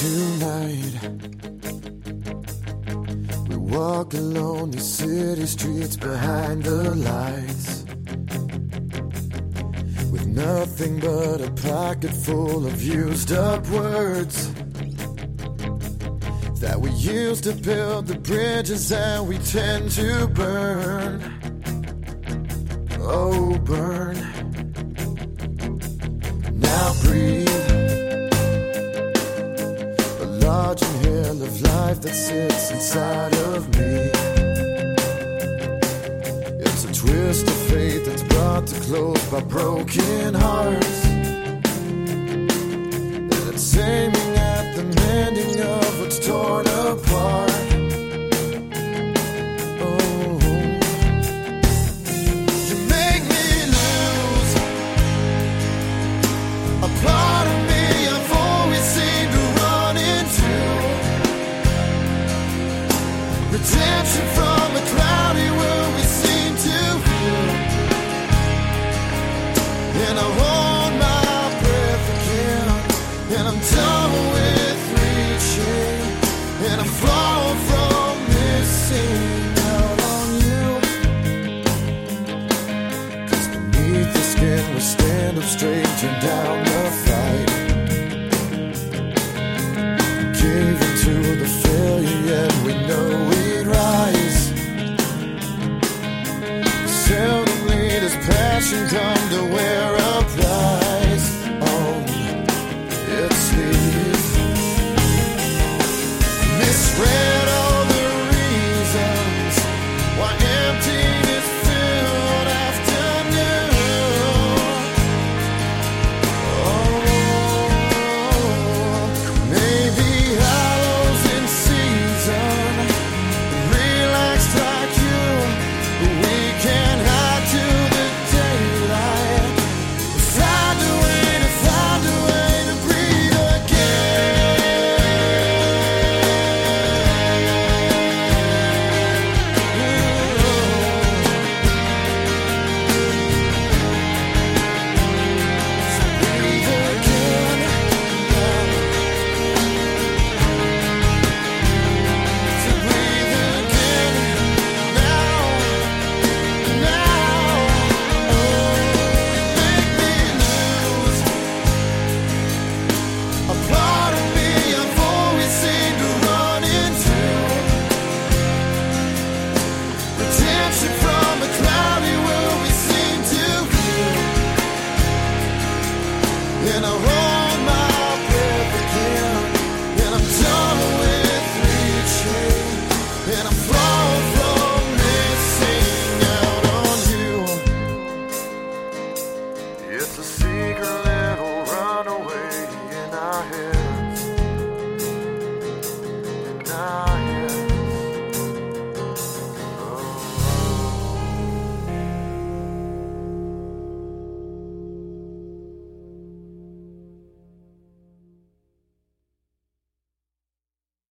Tonight, we walk alone these city streets behind the lights, with nothing but a pocket full of used up words that we used to build the bridges that we tend to burn. Oh, burn. Now breathe. Large inhale of life that sits inside of me. It's a twist of fate that's brought to close by broken hearts, and it's aiming at the mending of what's torn apart. Oh, you make me lose a part of me I've always seemed to run into. Redemption from a cloudy world we seem to view. And I hold my breath again, and I'm done with reaching, and I'm falling.